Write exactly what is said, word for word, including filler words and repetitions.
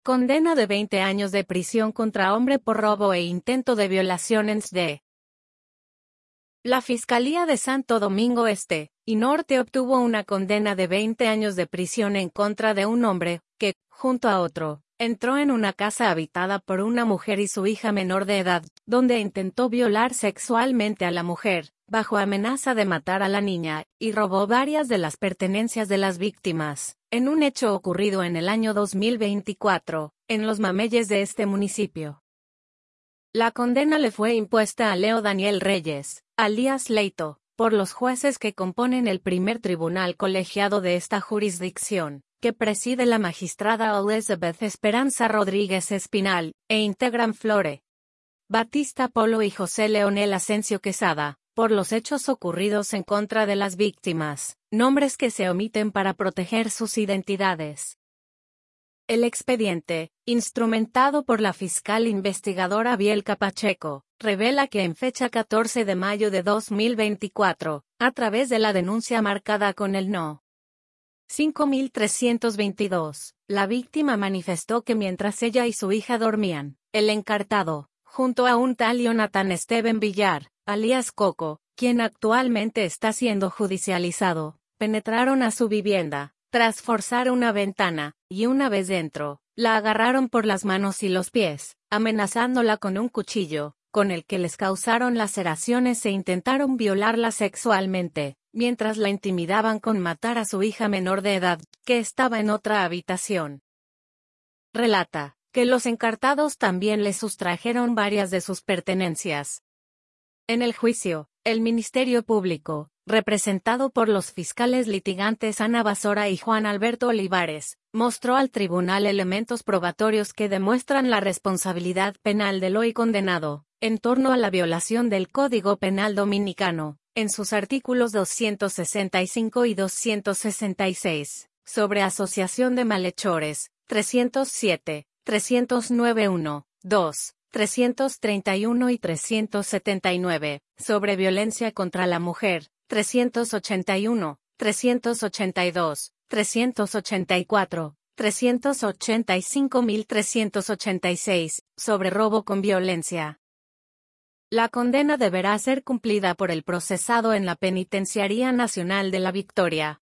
Condena de veinte años de prisión contra hombre por robo e intento de violación en S D. La Fiscalía de Santo Domingo Este y Norte obtuvo una condena de veinte años de prisión en contra de un hombre que, junto a otro, entró en una casa habitada por una mujer y su hija menor de edad, donde intentó violar sexualmente a la mujer, bajo amenaza de matar a la niña, y robó varias de las pertenencias de las víctimas, en un hecho ocurrido en el año dos mil veinticuatro, en los Mameyes de este municipio. La condena le fue impuesta a Leo Daniel Reyes, alias Leito, por los jueces que componen el primer tribunal colegiado de esta jurisdicción, que preside la magistrada Elizabeth Esperanza Rodríguez Espinal, e integran Flore Batista Polo y José Leonel Asensio Quesada, por los hechos ocurridos en contra de las víctimas, nombres que se omiten para proteger sus identidades. El expediente, instrumentado por la fiscal investigadora Bielka Pacheco, revela que en fecha catorce de mayo de dos mil veinticuatro, a través de la denuncia marcada con el no. cinco mil trescientos veintidós, la víctima manifestó que mientras ella y su hija dormían, el encartado, junto a un tal Jonathan Steven Villar, alias Coco, quien actualmente está siendo judicializado, penetraron a su vivienda, tras forzar una ventana, y una vez dentro, la agarraron por las manos y los pies, amenazándola con un cuchillo, con el que les causaron laceraciones e intentaron violarla sexualmente, mientras la intimidaban con matar a su hija menor de edad, que estaba en otra habitación. Relata que los encartados también le sustrajeron varias de sus pertenencias. En el juicio, el Ministerio Público, representado por los fiscales litigantes Ana Basora y Juan Alberto Olivares, mostró al tribunal elementos probatorios que demuestran la responsabilidad penal del hoy condenado, en torno a la violación del Código Penal Dominicano, en sus artículos doscientos sesenta y cinco y doscientos sesenta y seis, sobre asociación de malhechores, trescientos siete, trescientos noventa y uno, dos, trescientos treinta y uno y trescientos setenta y nueve, sobre violencia contra la mujer, trescientos ochenta y uno, trescientos ochenta y dos, trescientos ochenta y cuatro, trescientos ochenta y cinco y trescientos ochenta y seis, sobre robo con violencia. La condena deberá ser cumplida por el procesado en la Penitenciaría Nacional de La Victoria.